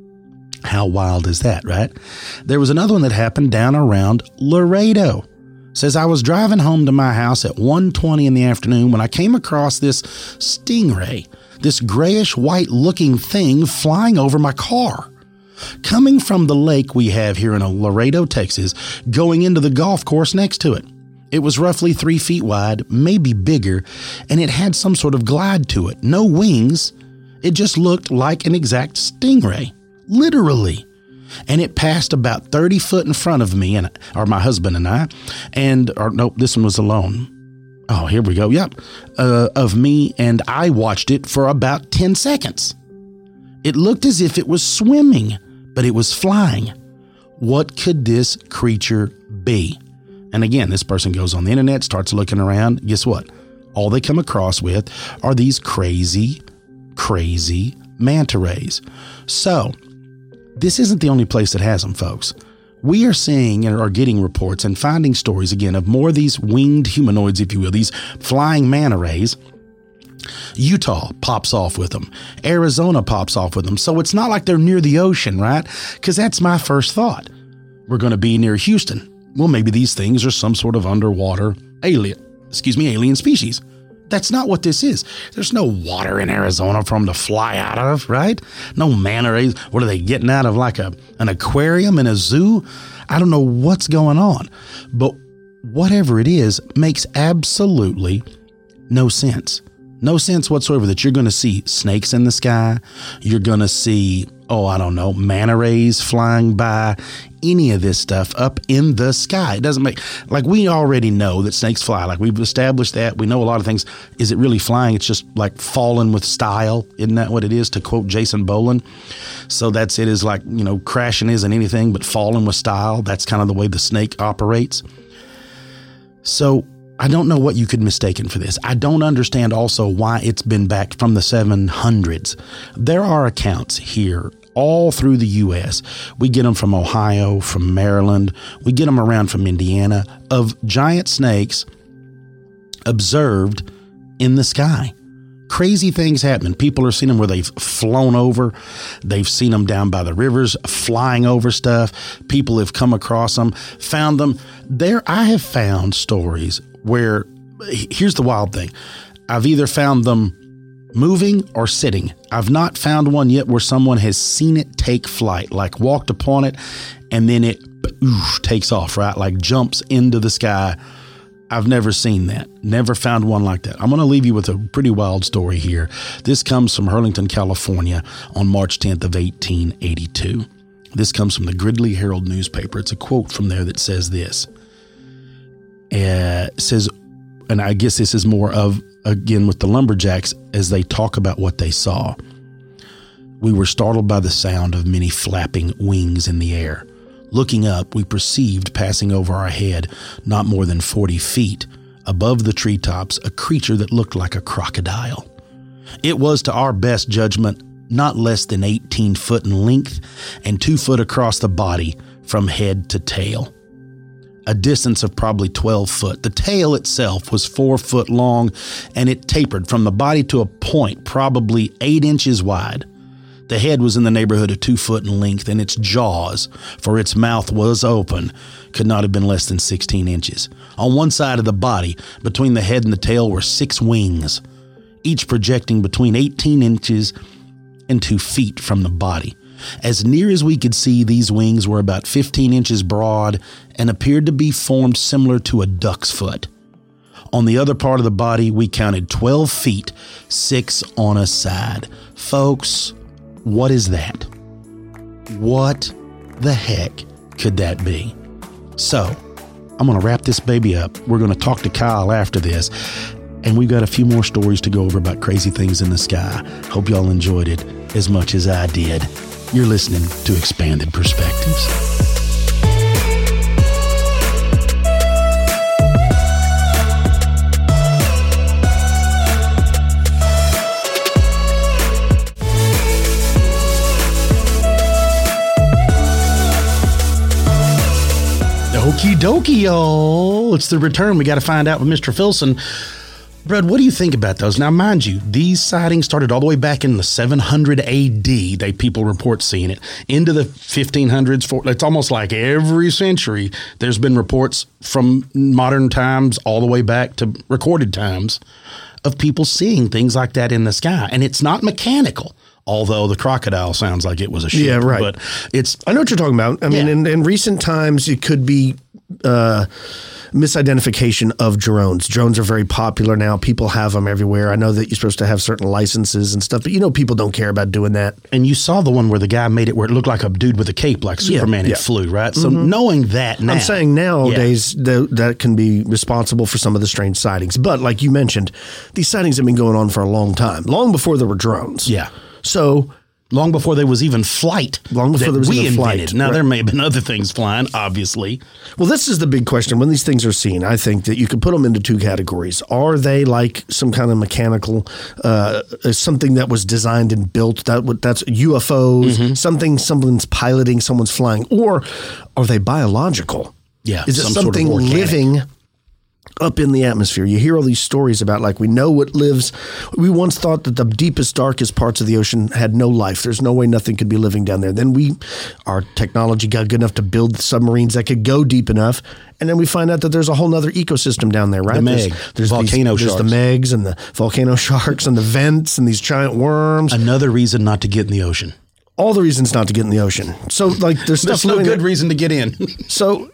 How wild is that, right? There was another one that happened down around Laredo. Says I was driving home to my house at 1:20 in the afternoon when I came across this stingray, this grayish white looking thing flying over my car. Coming from the lake we have here in Laredo, Texas, going into the golf course next to it. It was roughly 3 feet wide, maybe bigger, and it had some sort of glide to it. No wings. It just looked like an exact stingray. Literally. And it passed about 30 foot in front of me, or my husband and I, this one was alone. Oh, here we go. Yep. Of me, and I watched it for about 10 seconds. It looked as if it was swimming, but it was flying. What could this creature be? And again, this person goes on the internet, starts looking around. Guess what? All they come across with are these crazy manta rays. So, this isn't the only place that has them, folks. We are seeing and are getting reports and finding stories, again, of more of these winged humanoids, if you will, these flying manta rays. Utah pops off with them. Arizona pops off with them. So it's not like they're near the ocean, right? Because that's my first thought. We're going to be near Houston. Well, maybe these things are some sort of underwater alien species. That's not what this is. There's no water in Arizona for them to fly out of, right? No manta rays. What are they getting out of, like an aquarium in a zoo? I don't know what's going on. But whatever it is makes absolutely no sense. No sense whatsoever that you're going to see snakes in the sky. You're going to see, manta rays flying by, any of this stuff up in the sky. It doesn't make, like, we already know that snakes fly. Like, we've established that. We know a lot of things. Is it really flying? It's just like falling with style. Isn't that what it is, to quote Jason Boland? So that's it, is like, crashing isn't anything but falling with style. That's kind of the way the snake operates. So I don't know what you could mistaken for this. I don't understand also why it's been back from the 700s. There are accounts here all through the U.S. We get them from Ohio, from Maryland. We get them around from Indiana, of giant snakes observed in the sky. Crazy things happening. People are seeing them where they've flown over. They've seen them down by the rivers, flying over stuff. People have come across them, found them. I have found stories where, here's the wild thing. I've either found them moving or sitting. I've not found one yet where someone has seen it take flight, like walked upon it, and then it takes off, right? Like jumps into the sky I've never seen that. Never found one like that. I'm going to leave you with a pretty wild story here. This comes from Hurlington, California on March 10th of 1882. This comes from the Gridley Herald newspaper. It's a quote from there that says this. It says, and I guess this is more of, again, with the lumberjacks as they talk about what they saw. We were startled by the sound of many flapping wings in the air. Looking up, we perceived passing over our head, not more than 40 feet, above the treetops, a creature that looked like a crocodile. It was, to our best judgment, not less than 18 foot in length and 2 foot across the body from head to tail. A distance of probably 12 foot. The tail itself was 4 foot long, and it tapered from the body to a point probably 8 inches wide. The head was in the neighborhood of 2 foot in length, and its jaws, for its mouth was open, could not have been less than 16 inches. On one side of the body, between the head and the tail, were 6 wings, each projecting between 18 inches and 2 feet from the body. As near as we could see, these wings were about 15 inches broad and appeared to be formed similar to a duck's foot. On the other part of the body, we counted 12 feet, 6 on a side. Folks, what is that? What the heck could that be? So, I'm going to wrap this baby up. We're going to talk to Kyle after this. And we've got a few more stories to go over about crazy things in the sky. Hope y'all enjoyed it as much as I did. You're listening to Expanded Perspectives. Okie dokie, y'all. It's the return. We got to find out with Mr. Filson. Brad, what do you think about those? Now, mind you, these sightings started all the way back in the 700 AD. People report seeing it into the 1500s. It's almost like every century there's been reports from modern times all the way back to recorded times of people seeing things like that in the sky. And it's not mechanical. Although the crocodile sounds like it was a ship. Yeah, right. But it's... I know what you're talking about. I mean, in recent times, it could be misidentification of drones. Drones are very popular now. People have them everywhere. I know that you're supposed to have certain licenses and stuff, but people don't care about doing that. And you saw the one where the guy made it where it looked like a dude with a cape, like Superman and flew, right? So knowing that now... I'm saying nowadays that can be responsible for some of the strange sightings. But like you mentioned, these sightings have been going on for a long time, long before there were drones. Yeah. So long before there was even flight. Long before there was even flight. Now, there may have been other things flying, obviously. Well, this is the big question. When these things are seen, I think that you could put them into 2 categories. Are they like some kind of mechanical, something that was designed and built, that's UFOs, something someone's piloting, someone's flying, or are they biological? Yeah. Is it something sort of living up in the atmosphere? You hear all these stories about, like, we know what lives. We once thought that the deepest, darkest parts of the ocean had no life. There's no way nothing could be living down there. Then our technology got good enough to build submarines that could go deep enough. And then we find out that there's a whole nother ecosystem down there, right? There's volcano sharks. There's the Megs and the volcano sharks and the vents and these giant worms. Another reason not to get in the ocean. All the reasons not to get in the ocean. So, like, there's no good reason to get in. So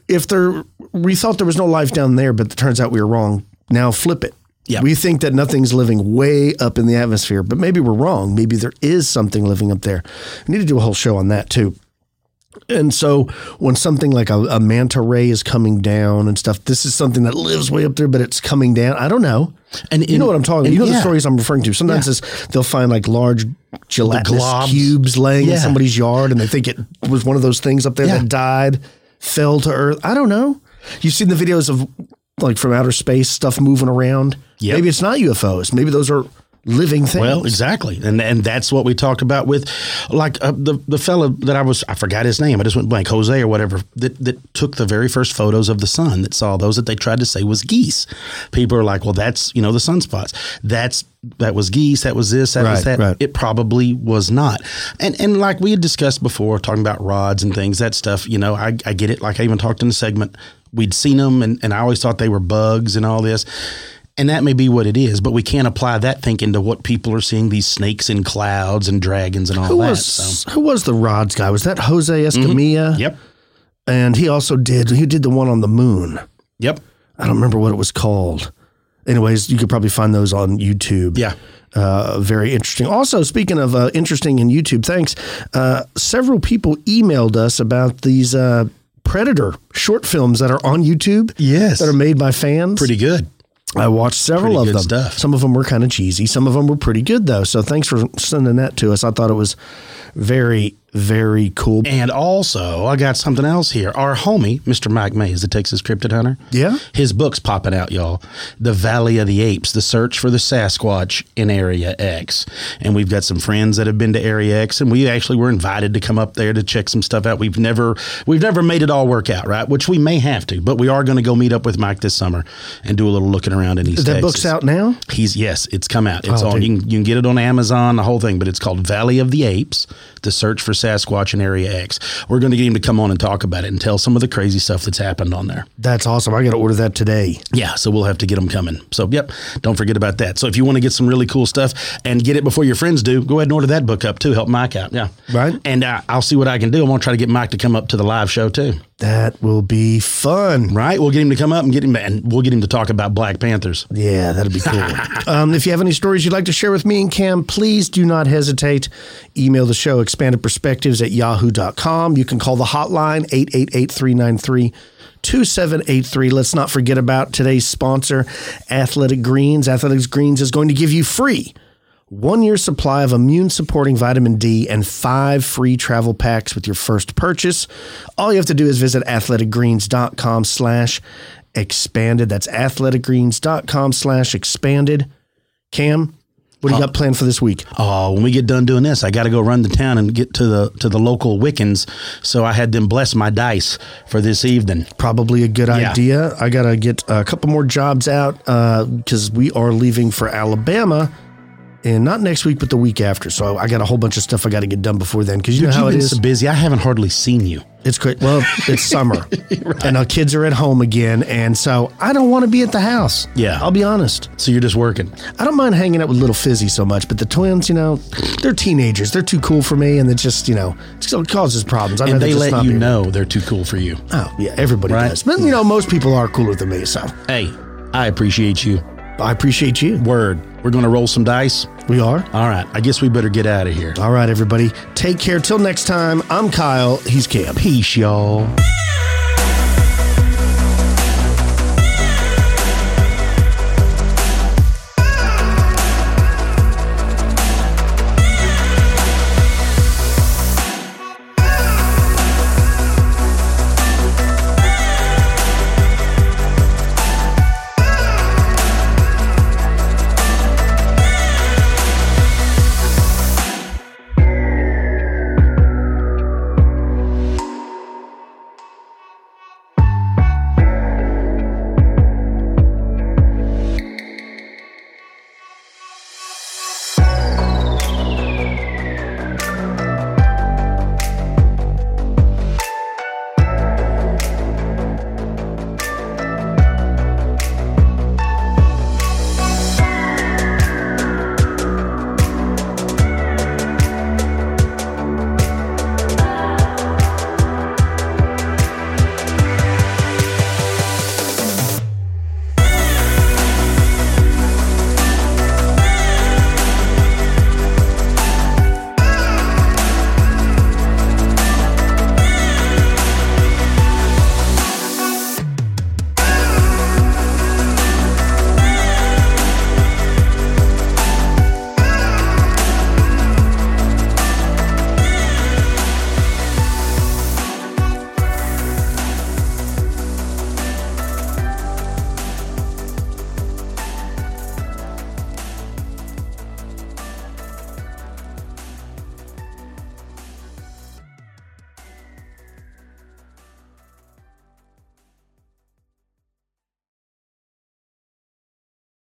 we thought there was no life down there, but it turns out we were wrong. Now flip it. Yeah. We think that nothing's living way up in the atmosphere, but maybe we're wrong. Maybe there is something living up there. We need to do a whole show on that too. And so when something like a manta ray is coming down and stuff, this is something that lives way up there, but it's coming down. I don't know. And you know what I'm talking about. You know the stories I'm referring to. Sometimes they'll find like large gelatinous cubes laying in somebody's yard, and they think it was one of those things up there that died, fell to earth. I don't know. You've seen the videos of, like, from outer space, stuff moving around. Yep. Maybe it's not UFOs. Maybe those are living things. Well, exactly. And that's what we talked about with, like, the fella that I forgot his name. I just went blank, Jose or whatever, that took the very first photos of the sun, that saw those that they tried to say was geese. People are like, well, that's, the sunspots. That was geese. That was this. That was that. Right. It probably was not. And like we had discussed before, talking about rods and things, that stuff, I get it. Like I even talked in the segment, we'd seen them and I always thought they were bugs and all this. And that may be what it is, but we can't apply that thinking to what people are seeing, these snakes in clouds and dragons and all Who was the rods guy? Was that Jose Escamilla? Yep. And he also did the one on the moon. Yep. I don't remember what it was called. Anyways, you could probably find those on YouTube. Yeah. Very interesting. Also, speaking of interesting in YouTube, thanks. Several people emailed us about these Predator short films that are on YouTube. Yes. That are made by fans. Pretty good. I watched several of them. Stuff. Some of them were kind of cheesy. Some of them were pretty good, though. So thanks for sending that to us. I thought it was very, very cool. And also, I got something else here. Our homie, Mr. Mike Mays, the Texas Cryptid Hunter. Yeah? His book's popping out, y'all. The Valley of the Apes, The Search for the Sasquatch in Area X. And we've got some friends that have been to Area X, and we actually were invited to come up there to check some stuff out. We've never made it all work out, right? Which we may have to, but we are going to go meet up with Mike this summer and do a little looking around in East Texas. That book's out now? Yes, it's come out. It's on. You can get it on Amazon, the whole thing, but it's called Valley of the Apes, The Search for Sasquatch in Area X. We're going to get him to come on and talk about it and tell some of the crazy stuff that's happened on there. That's awesome. I got to order that today. Yeah, so we'll have to get them coming. So, yep, don't forget about that. So if you want to get some really cool stuff and get it before your friends do, go ahead and order that book up too. Help Mike out. Yeah. Right. And I'll see what I can do. I'm going to try to get Mike to come up to the live show too. That will be fun. Right? We'll get him to come up and we'll get him to talk about Black Panthers. Yeah, that'd be cool. If you have any stories you'd like to share with me and Cam, please do not hesitate. Email the show, expandedperspectives@yahoo.com. You can call the hotline, 888-393-2783. Let's not forget about today's sponsor, Athletic Greens. Athletic Greens is going to give you free 1-year supply of immune-supporting vitamin D and 5 free travel packs with your first purchase. All you have to do is visit athleticgreens.com/expanded. That's athleticgreens.com/expanded. Cam, what do you got planned for this week? Oh, when we get done doing this, I got to go run the town and get to the local Wiccans. So I had them bless my dice for this evening. Probably a good idea. I got to get a couple more jobs out because we are leaving for Alabama. And not next week, but the week after. So I got a whole bunch of stuff I got to get done before then. Because you know how it is. So busy. I haven't hardly seen you. It's great. Well, it's summer. Right. And our kids are at home again. And so I don't want to be at the house. Yeah. I'll be honest. So you're just working. I don't mind hanging out with little Fizzy so much. But the twins, they're teenagers. They're too cool for me. And it just, it causes problems. And they let you know they're too cool for you. Oh, yeah. Everybody does. But, most people are cooler than me. So. Hey, I appreciate you. I appreciate you. Word. We're going to roll some dice. We are? All right. I guess we better get out of here. All right, everybody. Take care. Till next time, I'm Kyle. He's Cam. Peace, y'all.